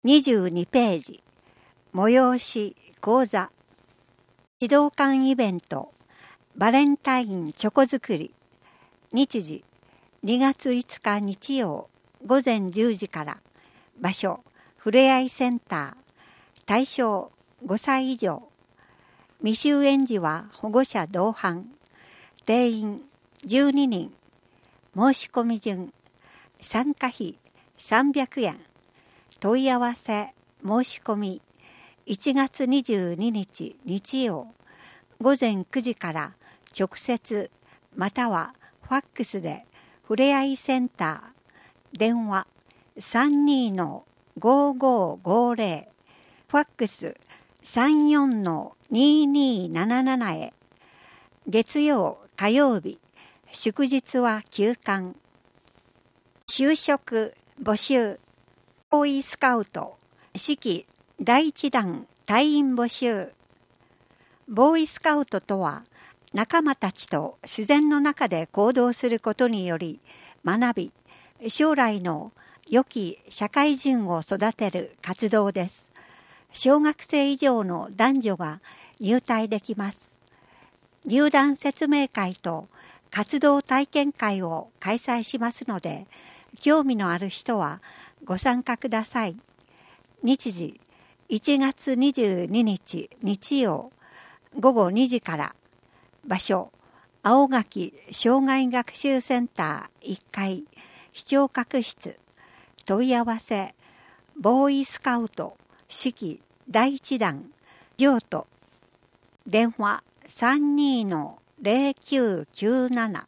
22ページ、催し講座、指導官イベント、バレンタインチョコ作り、日時、2月5日日曜、午前10時から、場所、ふれあいセンター、対象5歳以上、未就園児は保護者同伴、定員12人、申し込み順、参加費300円、問い合わせ申し込み1月22日日曜午前9時から直接またはファックスでふれあいセンター電話 32-5550 ファックス 34-2277 へ。月曜火曜日祝日は休館。就職募集。ボーイスカウト式第1弾隊員募集。ボーイスカウトとは仲間たちと自然の中で行動することにより学び、将来の良き社会人を育てる活動です。小学生以上の男女が入隊できます。入団説明会と活動体験会を開催しますので、興味のある人はご参加ください。日時1月22日日曜午後2時から。場所青垣障害学習センター1階視聴覚室。問い合わせボーイスカウト式第1弾譲渡。電話 32-0997。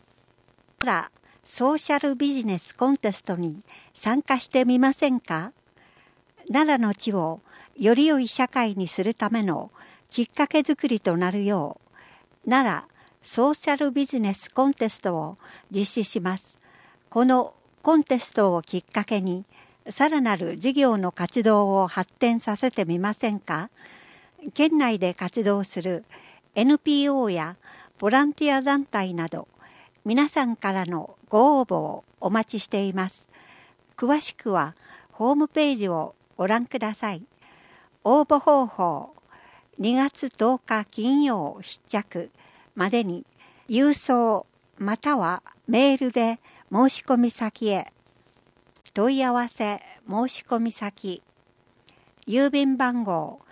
ソーシャルビジネスコンテストに参加してみませんか？奈良の地をより良い社会にするためのきっかけづくりとなるよう、奈良ソーシャルビジネスコンテストを実施します。このコンテストをきっかけに、さらなる事業の活動を発展させてみませんか？県内で活動する NPO やボランティア団体など、皆さんからのご応募をお待ちしています。詳しくはホームページをご覧ください。応募方法、2月10日金曜必着までに郵送またはメールで申し込み先へ。問い合わせ申し込み先、郵便番号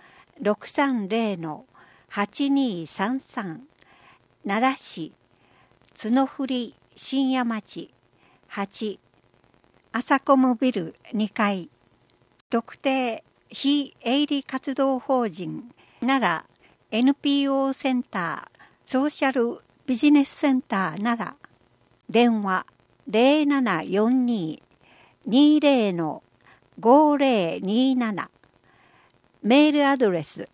630-8233 奈良市角振深夜町8朝コムビル2階。特定非営利活動法人奈良 NPO センターソーシャルビジネスセンター奈良。電話 0742-20-5027。メールアドレス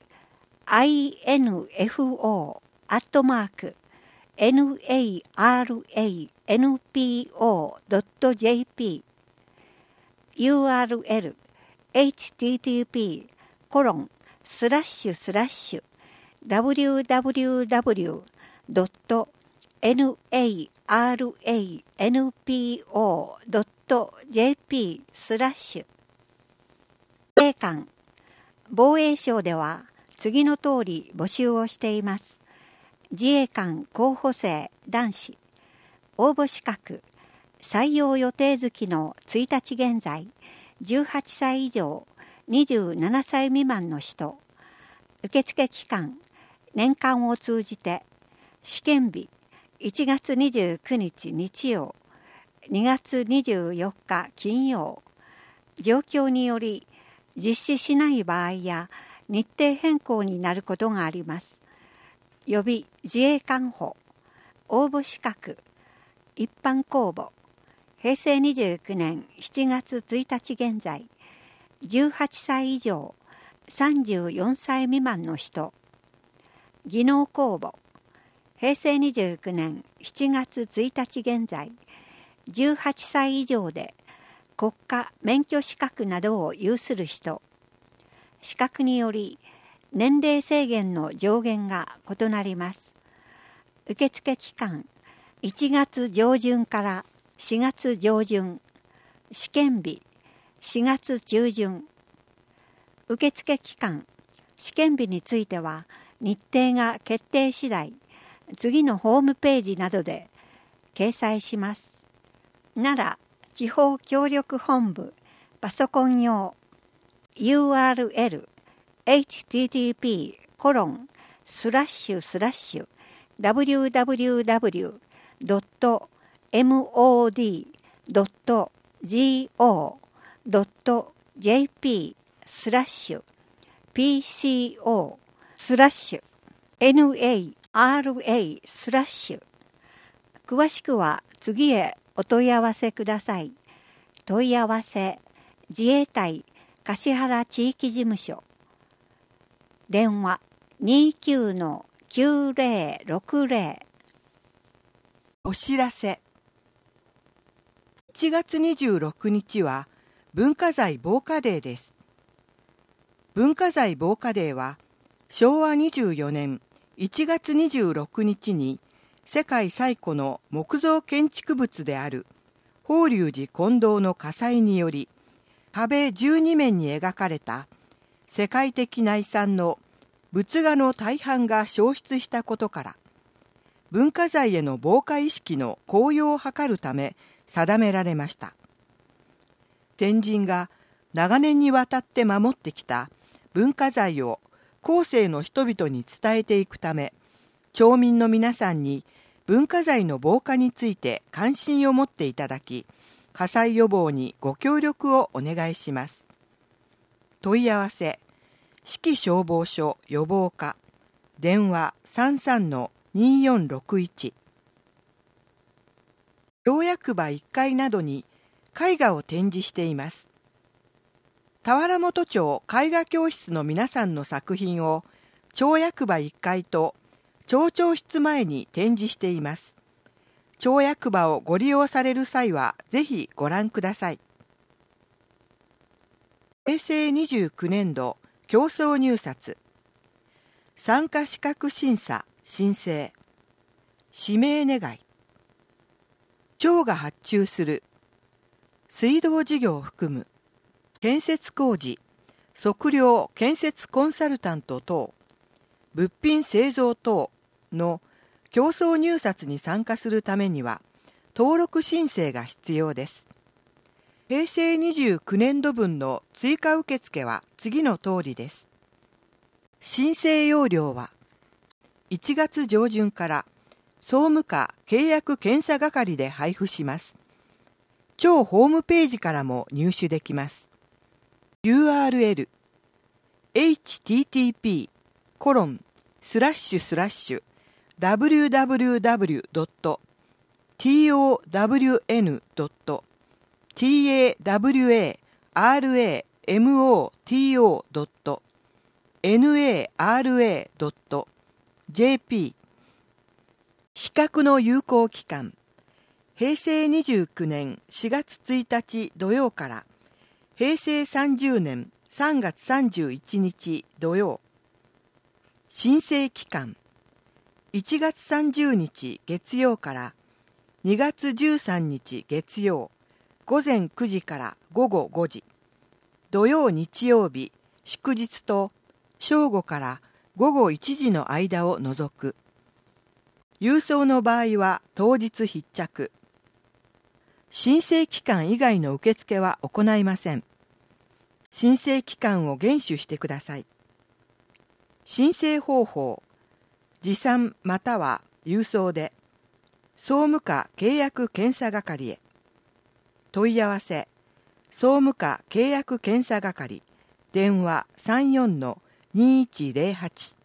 info@naranpo.jp。 URL http://www.naranpo.jp/自衛官防衛省では次の通り募集をしています。自衛官候補生男子。応募資格採用予定月の1日現在18歳以上27歳未満の人。受付期間年間を通じて。試験日1月29日日曜2月24日金曜。状況により実施しない場合や日程変更になることがあります。予備自衛官補。応募資格一般公募平成29年7月1日現在18歳以上34歳未満の人。技能公募平成29年7月1日現在18歳以上で国家免許資格などを有する人。資格により年齢制限の上限が異なります。受付期間1月上旬から4月上旬。試験日4月中旬。 受付期間、試験日については日程が決定次第、次のホームページなどで掲載します。奈良地方協力本部パソコン用 URL http://www.mod.go.jp/PCO/NARA/ 詳しくは次へお問い合わせください。問い合わせ自衛隊橿原地域事務所、電話 29-9060。 お知らせ。1月26日は文化財防火デーです。文化財防火デーは昭和24年1月26日に世界最古の木造建築物である法隆寺金堂の火災により壁12面に描かれた世界的な遺産の仏画の大半が消失したことから文化財への防火意識の高揚を図るため定められました。先人が長年にわたって守ってきた文化財を後世の人々に伝えていくため、町民の皆さんに文化財の防火について関心を持っていただき、火災予防にご協力をお願いします。問い合わせ、市区消防署予防課、電話 33-2461。町役場1階などに絵画を展示しています。田原本町絵画教室の皆さんの作品を町役場1階と町長室前に展示しています。町役場をご利用される際はぜひご覧ください。平成29年度競争入札、参加資格審査申請、指名願い、町が発注する水道事業を含む建設工事、測量建設コンサルタント等、物品製造等の競争入札に参加するためには登録申請が必要です。平成29年度分の追加受付は次の通りです。申請要領は1月上旬から総務課契約検査係で配布します。町ホームページからも入手できます。URL http://www.tawramoto.nara.jp。 資格の有効期間、平成29年4月1日土曜から平成30年3月31日土曜。申請期間、1月30日月曜から2月13日月曜午前9時から午後5時、土曜日曜日祝日と正午から午後1時の間を除く。郵送の場合は当日必着。申請期間以外の受付は行いません。申請期間を厳守してください。申請方法、持参または郵送で総務課契約検査係へ。問い合わせ、総務課契約検査係、電話 34-2108。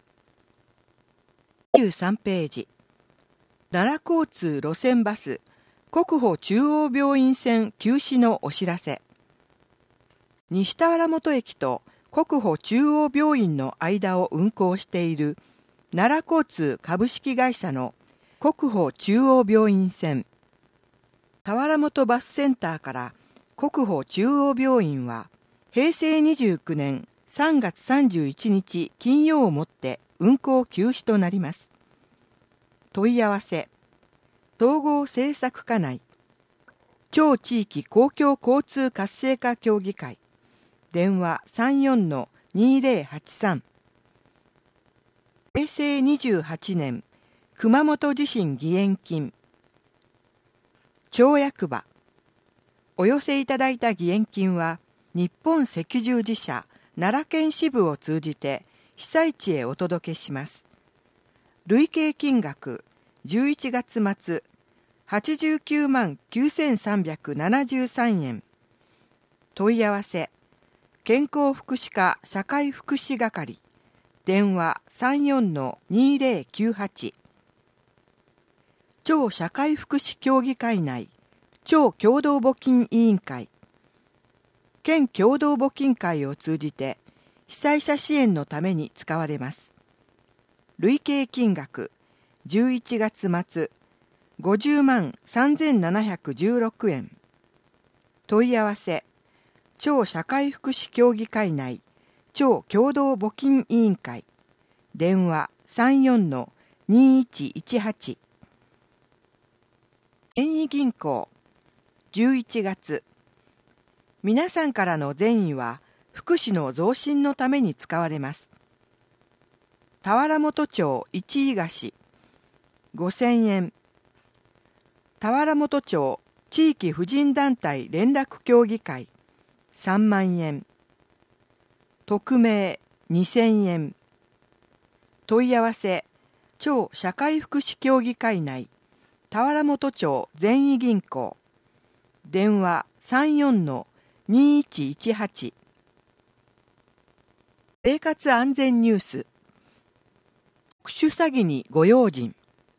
23ページ、奈良交通路線バス国保中央病院線休止のお知らせ。西田原本駅と国保中央病院の間を運行している奈良交通株式会社の国保中央病院線、田原本バスセンターから国保中央病院は平成29年3月31日金曜をもって運行休止となります。問い合わせ、統合政策課内町地域公共交通活性化協議会、電話 2083。平成28年熊本地震義援金。町役場。お寄せいただいた義援金は日本赤十字社奈良県支部を通じて被災地へお届けします。累計金額11月末89万9373円。問い合わせ健康福祉課社会福祉係電話 34-2098。 町社会福祉協議会内町共同募金委員会、県共同募金会を通じて被災者支援のために使われます。累計金額11月末50万3716円。問い合わせ町社会福祉協議会内町共同募金委員会電話 34-2118。 善意銀行。11月、皆さんからの善意は福祉の増進のために使われます。田原本町一井菓子5000円。田原本町地域婦人団体連絡協議会3万円。匿名2000円。問い合わせ町社会福祉協議会内田原本町善意銀行電話 34-2118。 生活安全ニュース。特殊詐欺にご用心。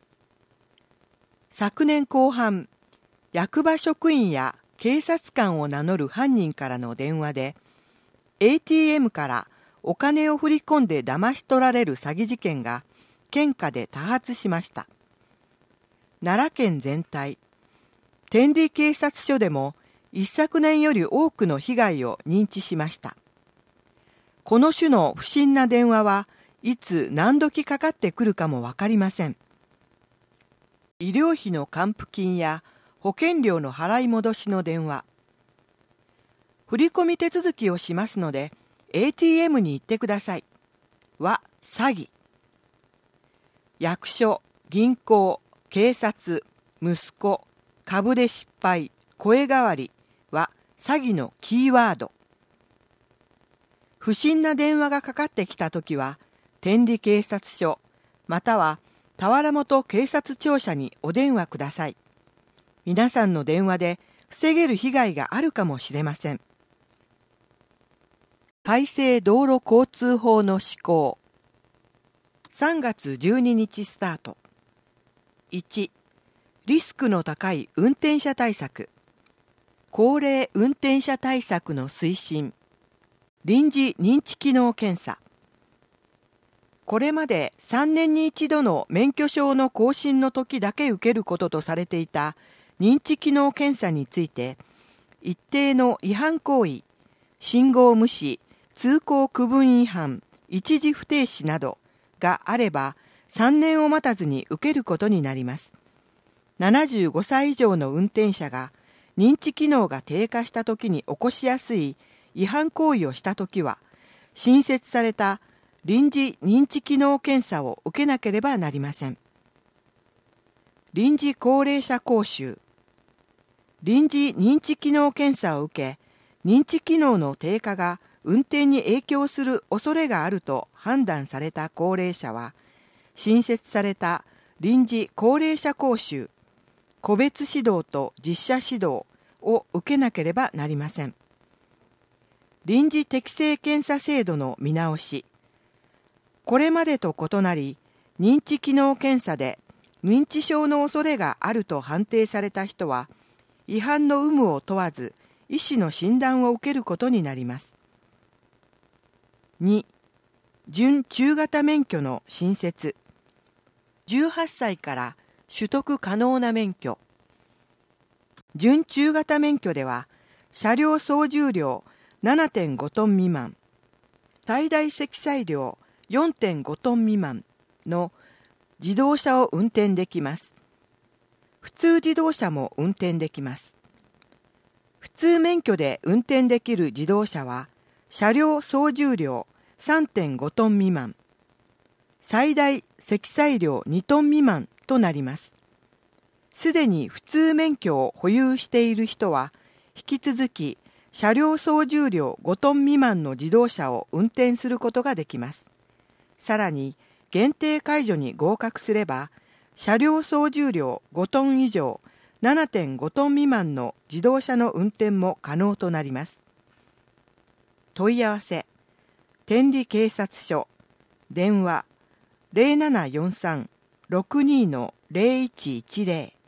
昨年後半、役場職員や警察官を名乗る犯人からの電話で ATM からお金を振り込んで騙し取られる詐欺事件が県下で多発しました。奈良県全体、天理警察署でも一昨年より多くの被害を認知しました。この種の不審な電話はいつ何時かかってくるかもわかりません。医療費の還付金や保険料の払い戻しの電話。振込手続きをしますので ATM に行ってくださいは詐欺。役所、銀行、警察、息子、株で失敗、声変わりは詐欺のキーワード。不審な電話がかかってきたときは、天理警察署または田原本警察庁舎にお電話ください。皆さんの電話で防げる被害があるかもしれません。改正道路交通法の施行。3月12日スタート。1、リスクの高い運転者対策。高齢運転者対策の推進。臨時認知機能検査。これまで3年に一度の免許証の更新の時だけ受けることとされていた認知機能検査について、一定の違反行為、信号無視、通行区分違反、一時不停止などがあれば3年を待たずに受けることになります。75歳以上の運転者が認知機能が低下した時に起こしやすい違反行為をした時は、新設された臨時認知機能検査を受けなければなりません。臨時高齢者講習。臨時認知機能検査を受け、認知機能の低下が運転に影響する恐れがあると判断された高齢者は、新設された臨時高齢者講習、個別指導と実車指導を受けなければなりません。臨時適正検査制度の見直し。これまでと異なり、認知機能検査で認知症の恐れがあると判定された人は、違反の有無を問わず、医師の診断を受けることになります。2、準中型免許の新設。18歳から取得可能な免許。準中型免許では、車両総重量 7.5 トン未満、最大積載量 4.5 トン未満の自動車を運転できます。普通自動車も運転できます。普通免許で運転できる自動車は、車両総重量 3.5 トン未満、最大積載量2トン未満となります。すでに普通免許を保有している人は、引き続き車両総重量5トン未満の自動車を運転することができます。さらに、限定解除に合格すれば、車両総重量5トン以上 7.5 トン未満の自動車の運転も可能となります。問い合わせ、天理警察署、電話 0743-62-0110